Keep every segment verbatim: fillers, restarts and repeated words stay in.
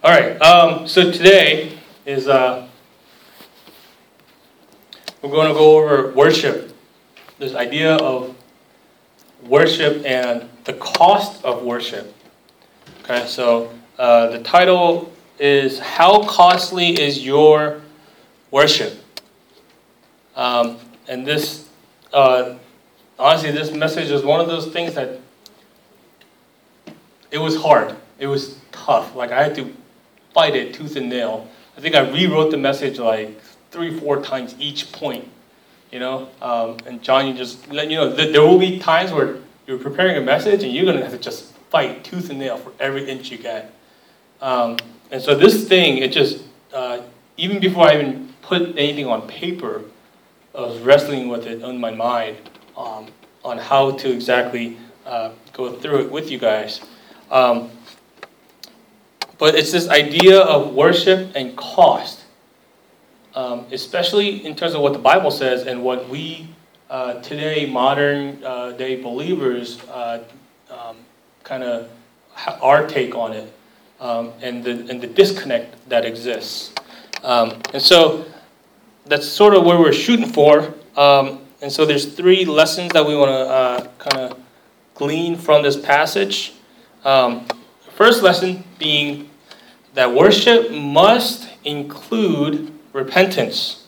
All right. Um, so today is uh, we're going to go over worship. This idea of worship and the cost of worship. Okay. So uh, the title is "How Costly Is Your Worship?" Um, and this, uh, honestly, this message is one of those things that it was hard. It was tough. Like I had to fight it tooth and nail. I think I rewrote the message like three, four times each point, you know. Um, and John, you just let you know that there will be times where you're preparing a message and you're gonna have to just fight tooth and nail for every inch you get. Um, and so this thing, it just uh, even before I even put anything on paper, I was wrestling with it in my mind um, on how to exactly uh, go through it with you guys. Um, But it's this idea of worship and cost, um, especially in terms of what the Bible says and what we uh, today, modern uh, day believers, uh, um, kind of ha- our take on it, um, and the and the disconnect that exists. Um, and so that's sort of where we're shooting for. Um, and so there's three lessons that we want to uh, kind of glean from this passage. Um, First lesson being that worship must include repentance.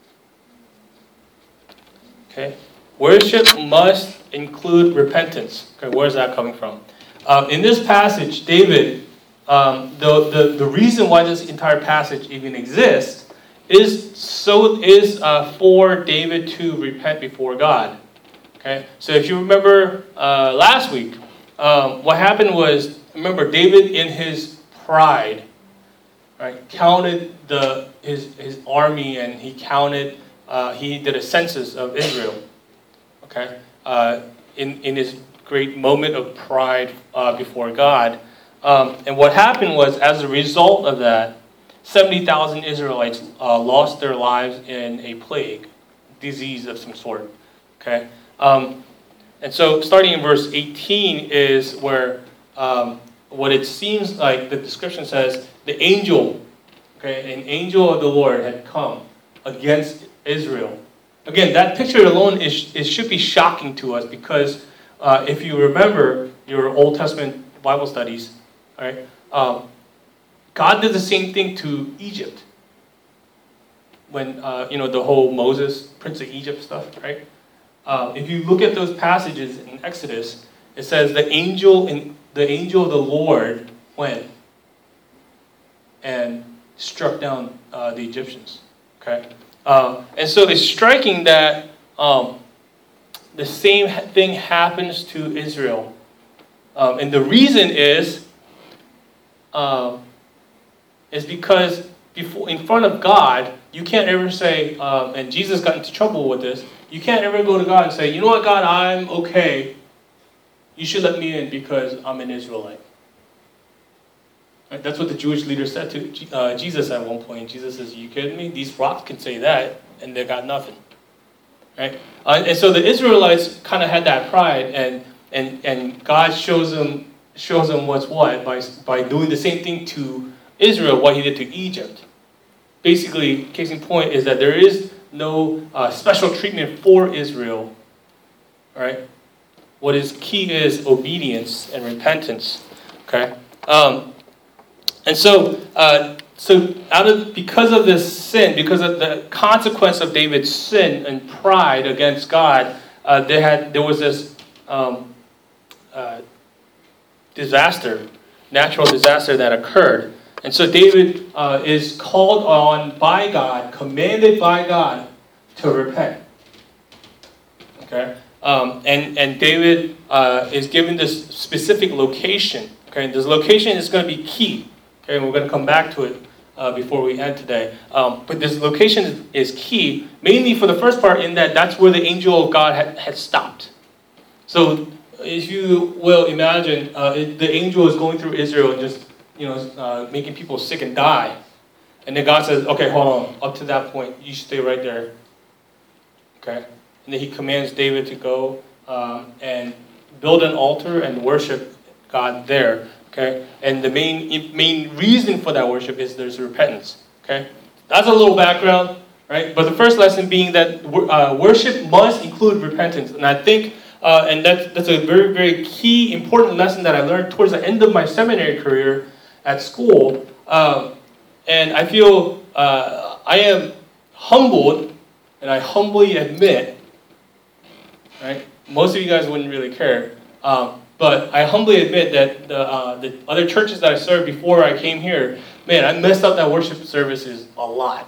Okay, worship must include repentance. Okay, where's that coming from? Um, in this passage, David, um, the, the the reason why this entire passage even exists is so is uh, for David to repent before God. Okay, so if you remember uh, last week, um, what happened was. Remember, David in his pride, right, counted the his his army and he counted. Uh, he did a census of Israel. Okay, uh, in in his great moment of pride uh, before God, um, and what happened was, as a result of that, seventy thousand Israelites uh, lost their lives in a plague, disease of some sort. Okay, um, and so starting in verse eighteen is where. Um, what it seems like the description says, the angel, okay, an angel of the Lord had come against Israel. Again, that picture alone is it should be shocking to us because uh, if you remember your Old Testament Bible studies, right, um, God did the same thing to Egypt when uh, you know the whole Moses, Prince of Egypt stuff, right? Uh, if you look at those passages in Exodus, it says the angel in The angel of the Lord went and struck down uh, the Egyptians. Okay, uh, and so it's striking that um, the same thing happens to Israel, um, and the reason is uh, is because before in front of God, you can't ever say, um, and Jesus got into trouble with this. You can't ever go to God and say, you know what, God, I'm okay. You should let me in because I'm an Israelite. Right? That's what the Jewish leader said to uh, Jesus at one point. Jesus says, "Are you kidding me? These rocks can say that, and they got nothing." Right? Uh, and so the Israelites kind of had that pride, and and and God shows them shows them what's what by by doing the same thing to Israel, what He did to Egypt. Basically, case in point is that there is no uh, special treatment for Israel. Right? What is key is obedience and repentance. Okay, um, and so uh, so out of because of this sin, because of the consequence of David's sin and pride against God, uh, they had there was this um, uh, disaster, natural disaster that occurred, and so David uh, is called on by God, commanded by God to repent. Okay. Um, and, and David uh, is given this specific location. Okay, this location is going to be key. Okay, and we're going to come back to it uh, before we end today. Um, but this location is key, mainly for the first part in that that's where the angel of God had, had stopped. So if you will imagine, uh, it, the angel is going through Israel and just you know uh, making people sick and die. And then God says, okay, hold on. Up to that point, you stay right there. Okay. And then He commands David to go um, and build an altar and worship God there. Okay? And the main main reason for that worship is there's repentance. Okay? That's a little background, right? But the first lesson being that uh, worship must include repentance. And I think, uh, and that's, that's a very, very key, important lesson that I learned towards the end of my seminary career at school. Um, and I feel uh, I am humbled, and I humbly admit, right? Most of you guys wouldn't really care. Um, but I humbly admit that the, uh, the other churches that I served before I came here, man, I messed up that worship services a lot.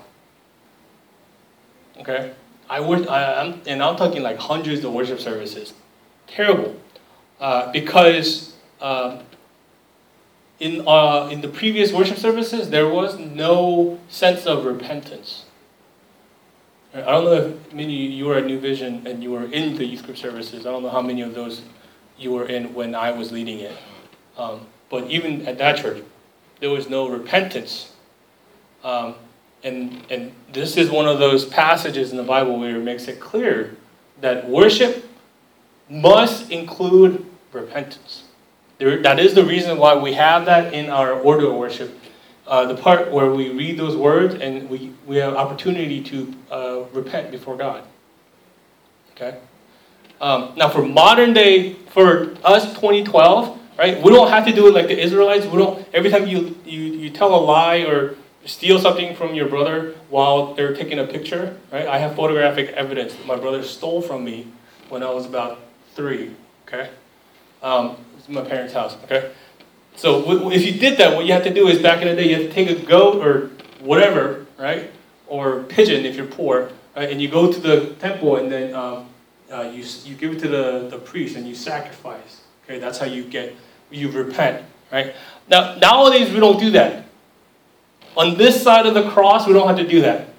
Okay? I worked, I, I'm, and I'm talking like hundreds of worship services. Terrible. Uh, because um, in, uh, in the previous worship services, there was no sense of repentance. I don't know if many of you were at New Vision and you were in the youth group services. I don't know how many of those you were in when I was leading it. Um, but even at that church, there was no repentance. Um, and, and this is one of those passages in the Bible where it makes it clear that worship must include repentance. There, that is the reason why we have that in our order of worship. Uh, the part where we read those words and we, we have opportunity to uh, repent before God. Okay? Um, now for modern day, for us twenty twelve, right, we don't have to do it like the Israelites. We don't, every time you, you, you tell a lie or steal something from your brother while they're taking a picture, right? I have photographic evidence that my brother stole from me when I was about three, okay? Um, it's my parents' house, okay? So w- if you did that, what you have to do is, back in the day, you have to take a goat or whatever, right? Or pigeon if you're poor, right? And you go to the temple and then um, uh, you you give it to the, the priest and you sacrifice. Okay, that's how you get, you repent, right? Now, nowadays we don't do that. On this side of the cross, we don't have to do that.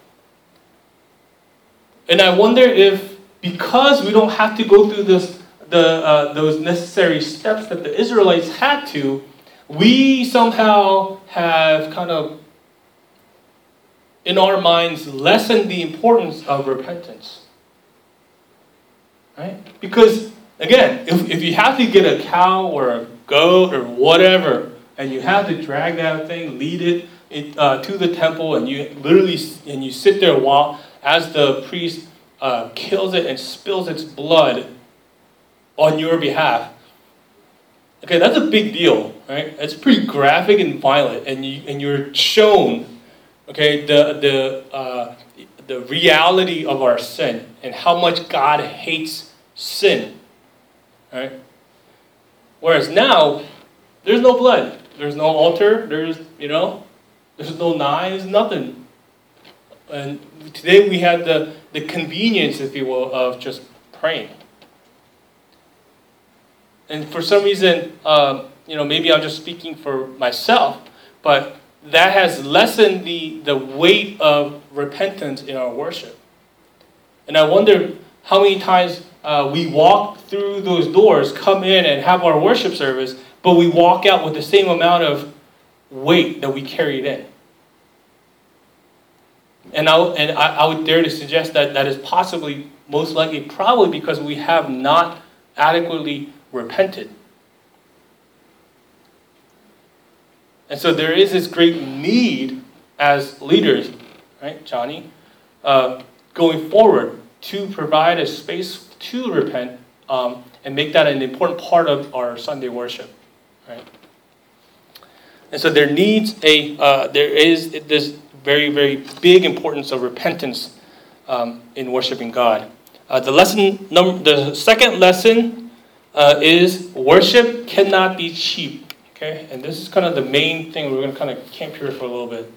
And I wonder if, because we don't have to go through this, the uh, those necessary steps that the Israelites had to, we somehow have kind of, in our minds, lessened the importance of repentance. Right? Because, again, if, if you have to get a cow or a goat or whatever, and you have to drag that thing, lead it, it uh, to the temple, and you literally, and you sit there while, as the priest uh, kills it and spills its blood on your behalf. Okay, that's a big deal, right? It's pretty graphic and violent, and you and you're shown, okay, the the uh, the reality of our sin and how much God hates sin, right? Whereas now, there's no blood, there's no altar, there's you know, there's no knives, nothing. And today we have the the convenience, if you will, of just praying. And for some reason, um, you know, maybe I'm just speaking for myself, but that has lessened the, the weight of repentance in our worship. And I wonder how many times uh, we walk through those doors, come in and have our worship service, but we walk out with the same amount of weight that we carried in. And I, and I, I would dare to suggest that that is possibly, most likely, probably because we have not adequately repented. And so there is this great need as leaders, right, Johnny, uh, going forward to provide a space to repent um, and make that an important part of our Sunday worship, right? And so there needs a, uh, there is this very, very big importance of repentance um, in worshiping God. Uh, the lesson, number, the second lesson Uh, is worship cannot be cheap. Okay, and this is kind of the main thing. We're going to kind of camp here for a little bit.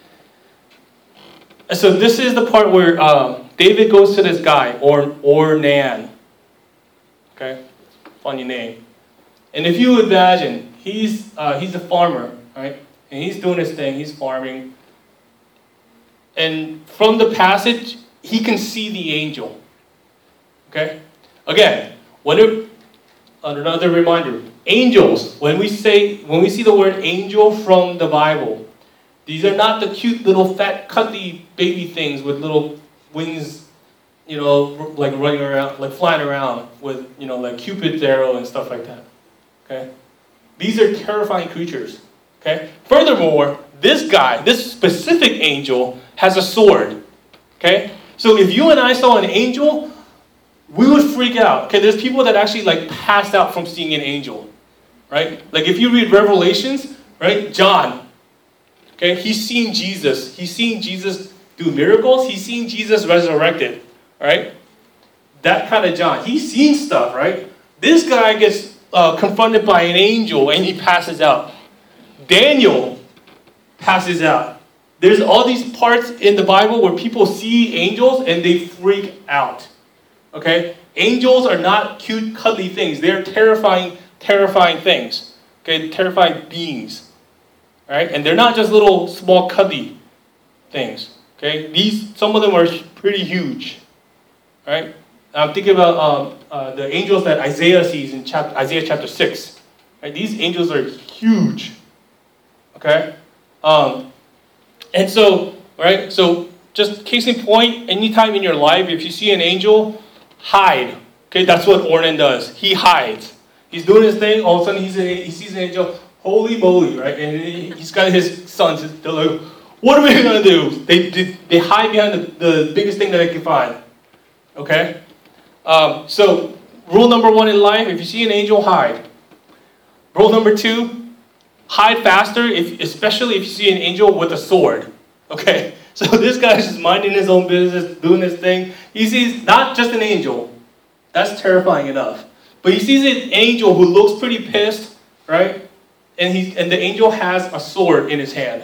And so this is the part where um, David goes to this guy, or Ornan. Okay, funny name. And if you imagine, he's uh, he's a farmer, right? And he's doing his thing. He's farming. And from the passage, he can see the angel. Okay, again, whenever. Another reminder, angels, when we say, when we see the word angel from the Bible, these are not the cute little fat cuddly baby things with little wings, you know, like running around, like flying around with, you know, like Cupid's arrow and stuff like that. Okay? These are terrifying creatures. Okay? Furthermore, this guy, this specific angel, has a sword. Okay? So if you and I saw an angel, we would freak out. Okay, there's people that actually like passed out from seeing an angel. Right? Like if you read Revelations, right? John. Okay, he's seen Jesus. He's seen Jesus do miracles. He's seen Jesus resurrected. Right? That kind of John. He's seen stuff, right? This guy gets uh, confronted by an angel and he passes out. Daniel passes out. There's all these parts in the Bible where people see angels and they freak out. Okay? Angels are not cute, cuddly things. They're terrifying, terrifying things. Okay? Terrifying beings. Right? And they're not just little, small, cuddly things. Okay? These, some of them are pretty huge. Right? I'm thinking about um, uh, the angels that Isaiah sees in chapter, Isaiah chapter six. Right? These angels are huge. Okay? Um, and so, right? So, just case in point, anytime in your life, if you see an angel, hide. Okay? That's what Ornan does. He hides. He's doing his thing. All of a sudden, he's a, he sees an angel. Holy moly, right? And he, he's got his sons. They're like, what are we going to do? They, they, they hide behind the, the biggest thing that they can find. Okay? Um, so, rule number one in life, if you see an angel, hide. Rule number two, hide faster, if, especially if you see an angel with a sword. Okay? So this guy's just minding his own business, doing his thing. He sees not just an angel. That's terrifying enough. But he sees an angel who looks pretty pissed, right? And he and the angel has a sword in his hand.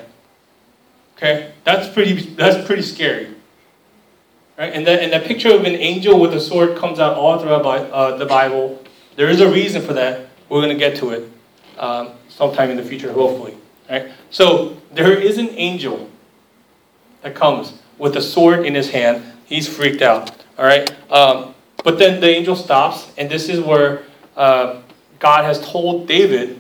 Okay? That's pretty that's pretty scary. Right? And that, and that picture of an angel with a sword comes out all throughout uh, the Bible. There is a reason for that. We're going to get to it um, sometime in the future, hopefully. Right? So there is an angel that comes with a sword in his hand. He's freaked out. All right. Um, but then the angel stops, and this is where uh, God has told David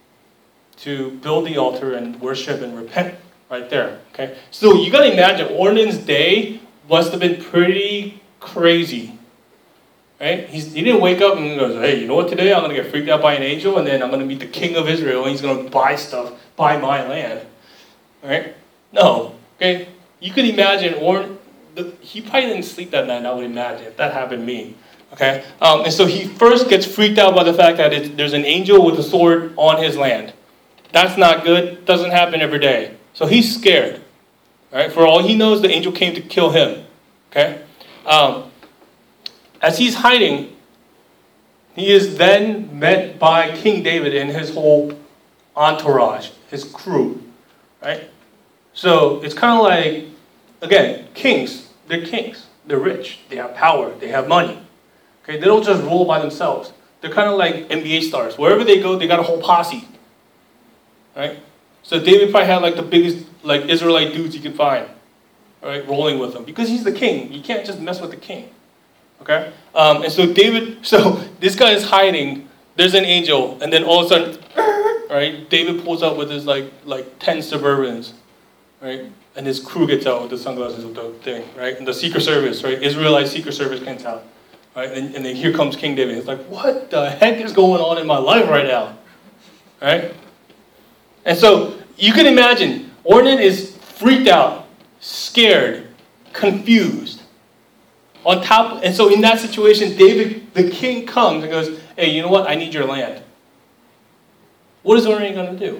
to build the altar and worship and repent. Right there. Okay. So you got to imagine Ornan's day must have been pretty crazy, right? He's, he didn't wake up and goes, hey, you know what, today I'm going to get freaked out by an angel, and then I'm going to meet the king of Israel, and he's going to buy stuff, buy my land, right? No, okay? You could imagine, or the, he probably didn't sleep that night, I would imagine, if that happened to me, okay? Um, and so he first gets freaked out by the fact that it, there's an angel with a sword on his land. That's not good. Doesn't happen every day. So he's scared. Right? For all he knows, the angel came to kill him. Okay? Um, as he's hiding, he is then met by King David and his whole entourage, his crew. Right? So it's kind of like, again, kings. They're kings. They're rich. They have power. They have money. Okay? They don't just rule by themselves. They're kind of like N B A stars. Wherever they go, they got a whole posse. Right? So David probably had like the biggest like Israelite dudes you could find, right, rolling with him, because he's the king. You can't just mess with the king, okay? Um, and so David, so this guy is hiding. There's an angel, and then all of a sudden, right, David pulls out with his like like ten Suburbans, right, and his crew gets out with the sunglasses with the thing, right, and the Secret Service, right, Israelite Secret Service gets out, right, and, and then here comes King David. It's like, what the heck is going on in my life right now, right? And so you can imagine, Ornan is freaked out, scared, confused. On top, and so in that situation, David, the king, comes and goes, hey, you know what? I need your land. What is Ornan going to do?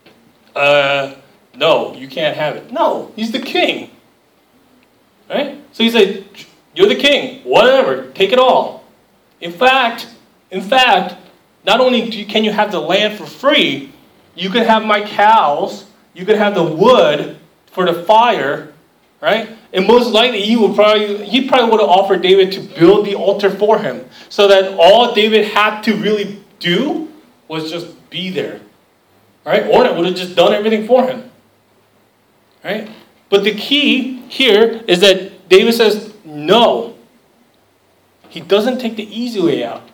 Uh, no, you can't have it. No, he's the king. Right? So he said, you're the king. Whatever, take it all. In fact, in fact, not only can you have the land for free, you can have my cows, you can have the wood for the fire, right? And most likely he would probably he probably would have offered David to build the altar for him, so that all David had to really do was just be there. Right? Ornan would have just done everything for him. Right? But the key here is that David says no. He doesn't take the easy way out.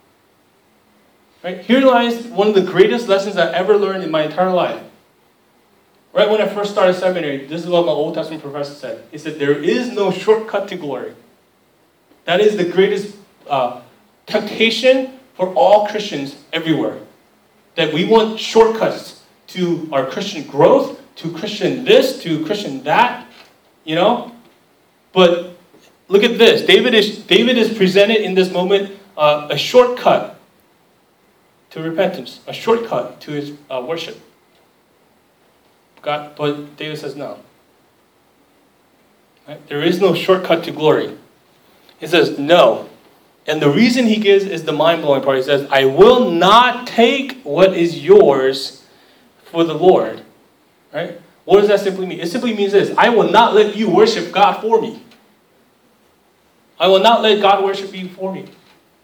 Right? Here lies one of the greatest lessons I ever learned in my entire life. Right when I first started seminary, this is what my Old Testament professor said. He said, there is no shortcut to glory. That is the greatest uh, temptation for all Christians everywhere. That we want shortcuts to our Christian growth, to Christian this, to Christian that, you know? But look at this. David is, David is presented in this moment uh, a shortcut to repentance, a shortcut to his uh, worship. God, but David says no. Right? There is no shortcut to glory. He says no. And the reason he gives is the mind-blowing part. He says, I will not take what is yours for the Lord. Right? What does that simply mean? It simply means this. I will not let you worship God for me. I will not let God worship you for me.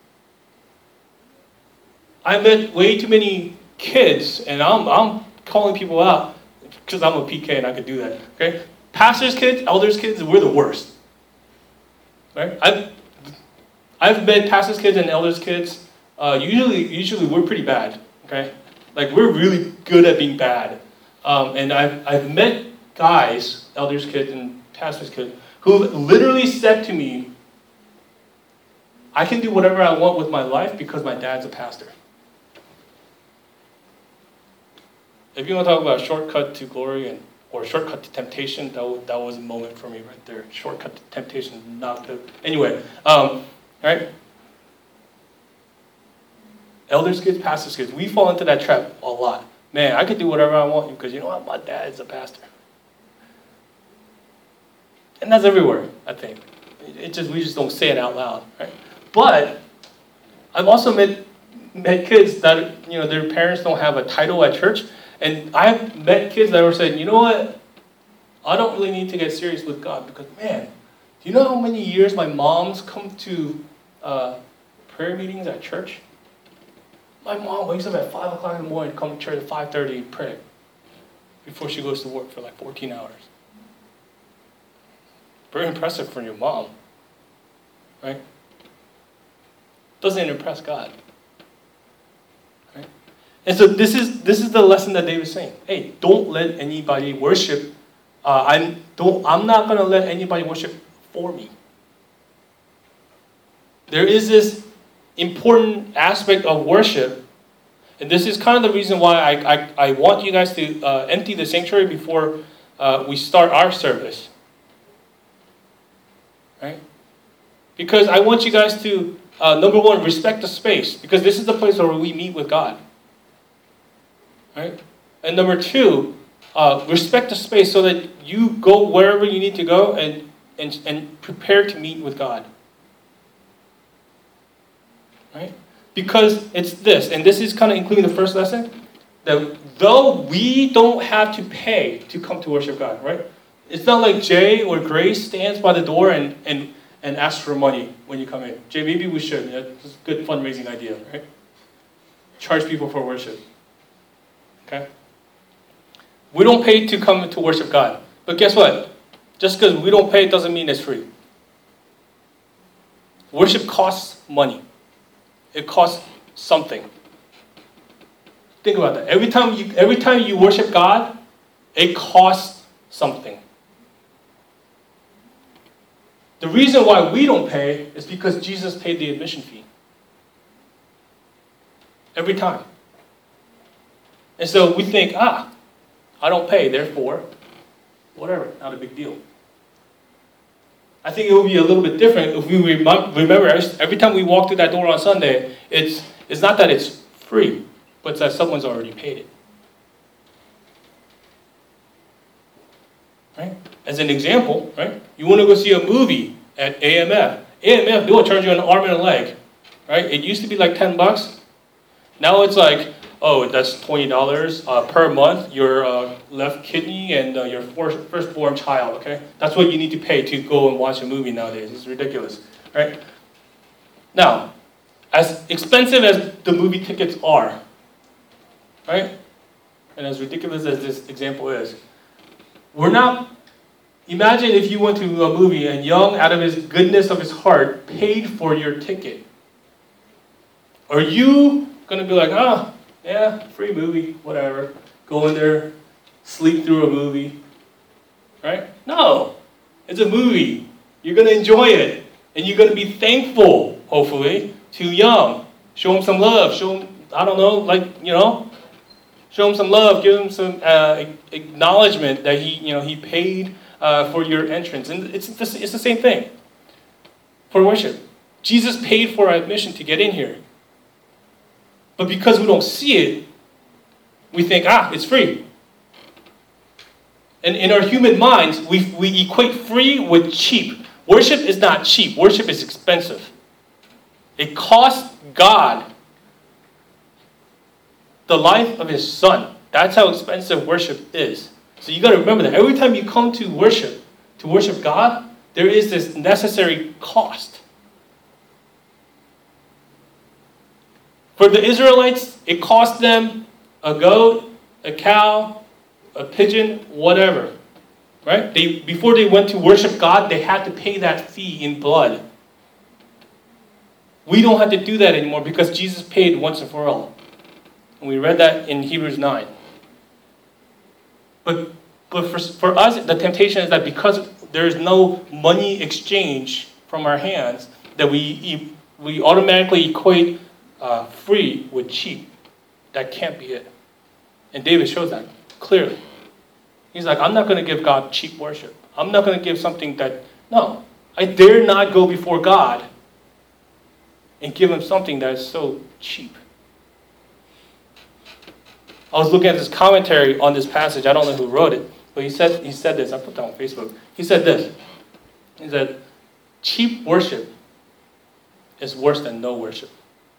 I met way too many kids, and I'm, I'm calling people out because I'm a P K and I could do that. Okay? Pastors' kids, elders' kids, we're the worst. Right? I've, I've met pastors' kids and elders' kids. Uh, usually, usually we're pretty bad. Okay? Like, we're really good at being bad. Um, and I've, I've met guys, elders' kids and pastors' kids, who literally said to me, I can do whatever I want with my life because my dad's a pastor. If you want to talk about a shortcut to glory and or shortcut to temptation, that was, that was a moment for me right there. Shortcut to temptation is not good. Anyway, um, right? Elders' kids, pastors' kids, we fall into that trap a lot. Man, I could do whatever I want because you know what? My dad is a pastor. And that's everywhere, I think. It just we just don't say it out loud, right? But I've also met met kids that you know their parents don't have a title at church, and I've met kids that were saying, you know what? I don't really need to get serious with God because man, do you know how many years my mom's come to uh, prayer meetings at church? My mom wakes up at five o'clock in the morning, come to church at five thirty and pray before she goes to work for like fourteen hours. Very impressive for your mom, right? Doesn't impress God, right? And so this is this is the lesson that David's saying. Hey, don't let anybody worship. Uh, I'm don't. I'm not going to let anybody worship for me. There is this important aspect of worship, and this is kind of the reason why I I, I want you guys to uh, empty the sanctuary before uh, we start our service, right? Because I want you guys to uh, number one, respect the space, because this is the place where we meet with God, right? And number two, uh, respect the space so that you go wherever you need to go and and and prepare to meet with God. Right? Because it's this, and this is kind of including the first lesson, that though we don't have to pay to come to worship God, right? It's not like Jay or Grace stands by the door and, and, and asks for money when you come in. Jay, maybe we should. That's a good fundraising idea, right? Charge people for worship. Okay? We don't pay to come to worship God. But guess what? Just because we don't pay doesn't mean it's free. Worship costs money. It costs something. Think about that. Every time you every time you worship God, it costs something. The reason why we don't pay is because Jesus paid the admission fee. Every time. And so we think, ah, I don't pay, therefore, whatever, not a big deal. I think it would be a little bit different if we remember every time we walk through that door on Sunday, it's it's not that it's free, but it's that someone's already paid it. Right? As an example, right? You want to go see a movie at A M F. A M F, they will charge you an arm and a leg. Right? It used to be like ten bucks. Now it's like, oh, that's twenty dollars uh, per month, your uh, left kidney and uh, your first, firstborn child, okay? That's what you need to pay to go and watch a movie nowadays. It's ridiculous, right? Now, as expensive as the movie tickets are, right? And as ridiculous as this example is, we're not, imagine if you went to a movie and Young, out of his goodness of his heart, paid for your ticket. Are you going to be like, ah, yeah, free movie, whatever. Go in there, sleep through a movie. Right? No. It's a movie. You're going to enjoy it. And you're going to be thankful, hopefully, to Young. Show him some love. Show him, I don't know, like, you know, Show him some love. Give him some uh, acknowledgement that he, you know, he paid uh, for your entrance. And it's the, it's the same thing for worship. Jesus paid for our admission to get in here. But because we don't see it, we think, ah, it's free. And in our human minds, we, we equate free with cheap. Worship is not cheap. Worship is expensive. It costs God the life of his son. That's how expensive worship is. So you got to remember that. Every time you come to worship, to worship God, there is this necessary cost. For the Israelites, it cost them a goat, a cow, a pigeon, whatever. Right? They, before they went to worship God, they had to pay that fee in blood. We don't have to do that anymore because Jesus paid once and for all. And we read that in Hebrews nine. But, but for, for us, the temptation is that because there is no money exchange from our hands, that we, we automatically equate uh, free with cheap. That can't be it. And David shows that clearly. He's like, I'm not going to give God cheap worship. I'm not going to give something that, no, I dare not go before God and give him something that is so cheap. I was looking at this commentary on this passage. I don't know who wrote it, but he said he said this. I put that on Facebook. He said this. He said, cheap worship is worse than no worship.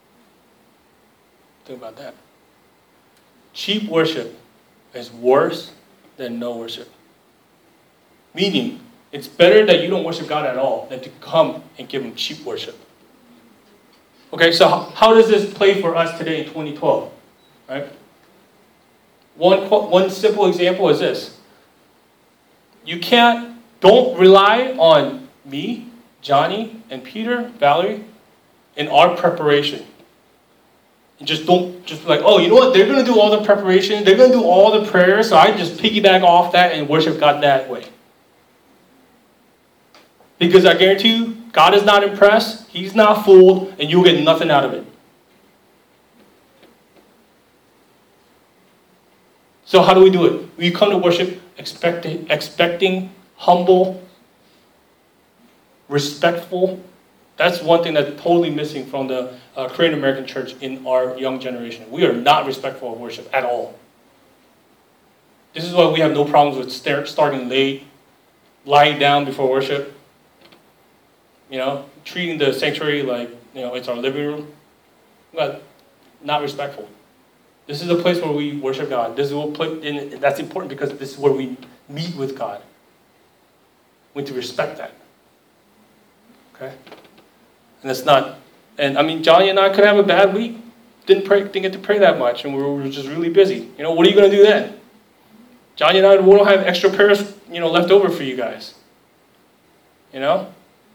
Think about that. Cheap worship is worse than no worship. Meaning, it's better that you don't worship God at all than to come and give him cheap worship. Okay, so how does this play for us today in twenty twelve? Right? One, one simple example is this. You can't, don't rely on me, Johnny, and Peter, Valerie, in our preparation. And just don't, just like, oh, you know what? They're going to do all the preparation. They're going to do all the prayers. So I just piggyback off that and worship God that way. Because I guarantee you, God is not impressed. He's not fooled. And you'll get nothing out of it. So how do we do it? We come to worship expecting, expecting, humble, respectful. That's one thing that's totally missing from the uh, Korean American church in our young generation. We are not respectful of worship at all. This is why we have no problems with start, starting late, lying down before worship, you know, treating the sanctuary like, you know, it's our living room. But not respectful. This is a place where we worship God. This is what place, and that's important because this is where we meet with God. We need to respect that. Okay? And it's not, and I mean, Johnny and I could have a bad week. Didn't pray, didn't get to pray that much, and we were, we were just really busy. You know, what are you going to do then? Johnny and I won't have extra prayers, you know, left over for you guys. You know?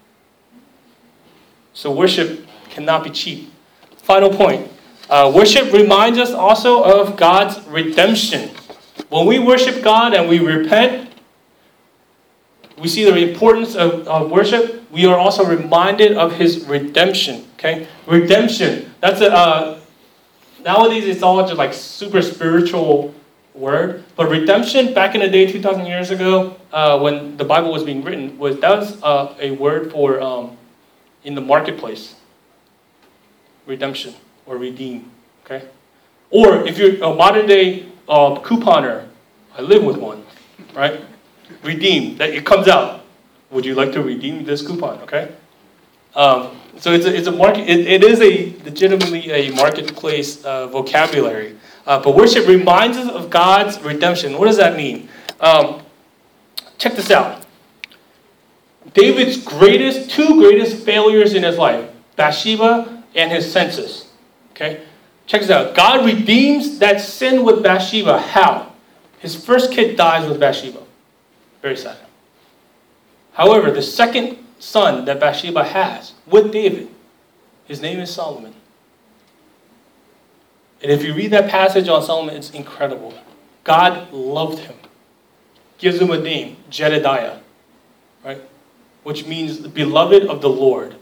So worship cannot be cheap. Final point. Uh, worship reminds us also of God's redemption. When we worship God and we repent, we see the importance of, of worship. We are also reminded of his redemption. Okay, redemption. That's a uh, nowadays it's all just like super spiritual word. But redemption, back in the day, two thousand years ago, uh, when the Bible was being written, was that was uh, a word for um, in the marketplace. Redemption. Or redeem, okay? Or if you're a modern day uh, couponer, I live with one, right? Redeem, that it comes out. Would you like to redeem this coupon, okay? Um, so it's a, it's a market. It, it is a legitimately a marketplace uh, vocabulary. Uh, but worship reminds us of God's redemption. What does that mean? Um, check this out. David's greatest, two greatest failures in his life, Bathsheba and his census. Okay, check this out. God redeems that sin with Bathsheba. How? His first kid dies with Bathsheba. Very sad. However, the second son that Bathsheba has with David, his name is Solomon. And if you read that passage on Solomon, it's incredible. God loved him. Gives him a name, Jedediah, right? Which means the beloved of the Lord.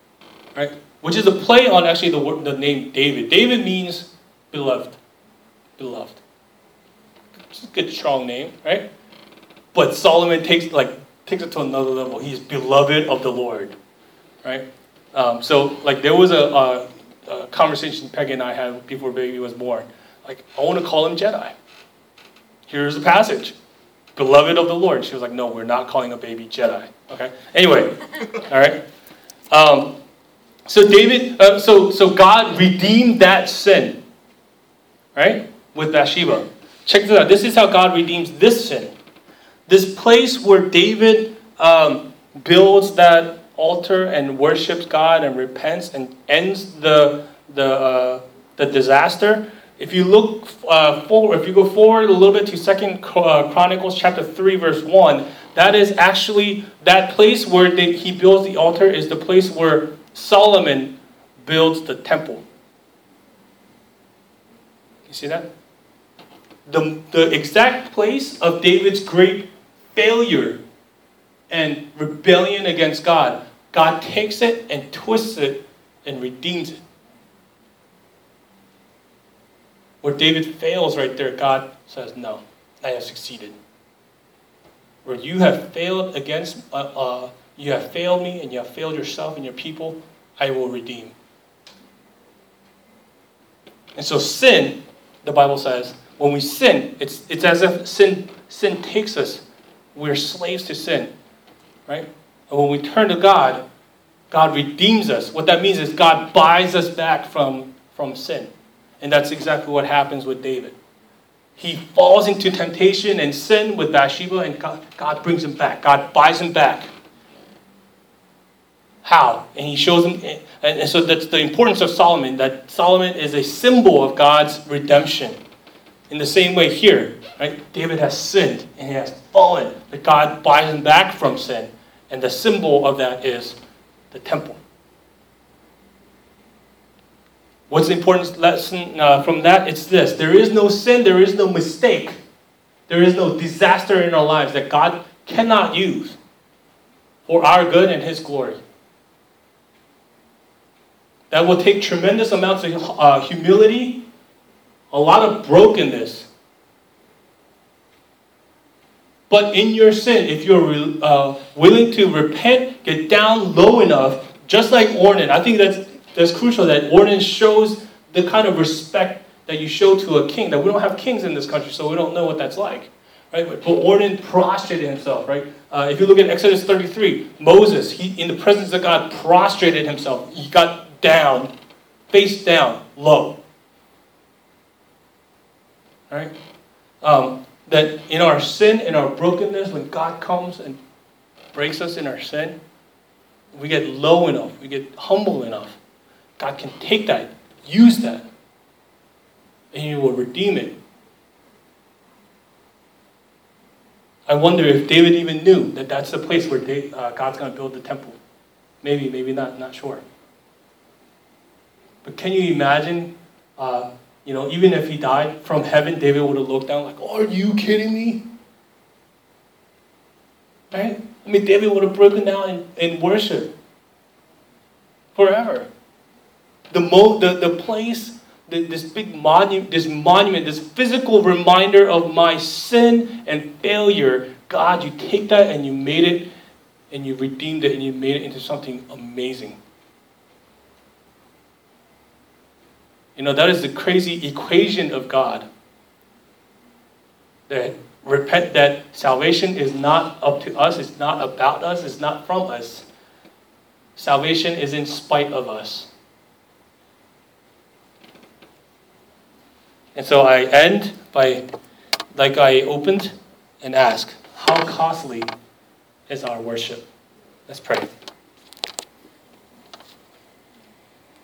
Right? Which is a play on actually the word, the name David. David means beloved. beloved. It's a good, strong name, right? But Solomon takes like takes it to another level. He's beloved of the Lord, right? Um, so like there was a, a, a conversation Peggy and I had before baby was born. Like, I want to call him Jedi. Here's the passage. Beloved of the Lord. She was like, no, we're not calling a baby Jedi. Okay? Anyway, all right? Um, so David, uh, so, so God redeemed that sin, right? With Bathsheba. Check this out. This is how God redeems this sin. This place where David um, builds that altar and worships God and repents and ends the, the, uh, the disaster. If you look uh, forward, if you go forward a little bit to Second Chronicles chapter three, verse one, that is actually that place where they, he builds the altar is the place where Solomon builds the temple. You see that? The, the exact place of David's great failure and rebellion against God, God takes it and twists it and redeems it. Where David fails right there, God says, no, I have succeeded. Where you have failed against, uh, uh, you have failed me and you have failed yourself and your people, I will redeem. And so sin, the Bible says, when we sin, it's, it's as if sin, sin takes us. We're slaves to sin, right? And when we turn to God, God redeems us. What that means is God buys us back from, from sin. And that's exactly what happens with David. He falls into temptation and sin with Bathsheba, and God, God brings him back. God buys him back. How? And he shows him, and, and so that's the importance of Solomon, that Solomon is a symbol of God's redemption. In the same way here, right? David has sinned and he has fallen, but God buys him back from sin. And the symbol of that is the temple. What's the important lesson uh, from that? It's this. There is no sin. There is no mistake. There is no disaster in our lives that God cannot use for our good and His glory. That will take tremendous amounts of uh, humility, a lot of brokenness. But in your sin, if you're uh, willing to repent, get down low enough, just like Ornan, I think that's That's crucial that Ornan shows the kind of respect that you show to a king. That we don't have kings in this country, so we don't know what that's like, right? But Ornan prostrated himself, right? Uh, if you look at Exodus thirty-three, Moses, he in the presence of God prostrated himself. He got down, face down, low. All right? Um, that in our sin, in our brokenness, when God comes and breaks us in our sin, we get low enough, we get humble enough. God can take that, use that, and He will redeem it. I wonder if David even knew that that's the place where they, uh, God's going to build the temple. Maybe, maybe not, not sure. But can you imagine, uh, you know, even if he died from heaven, David would have looked down like, oh, are you kidding me? Right? I mean, David would have broken down in, in worship forever. The, mo- the, the place, the, this big monument, this monument, this physical reminder of my sin and failure, God, you take that and you made it, and you redeemed it, and you made it into something amazing. You know, that is the crazy equation of God. That repent, that salvation is not up to us, it's not about us, it's not from us. Salvation is in spite of us. And so I end by, like I opened, and ask, how costly is our worship? Let's pray.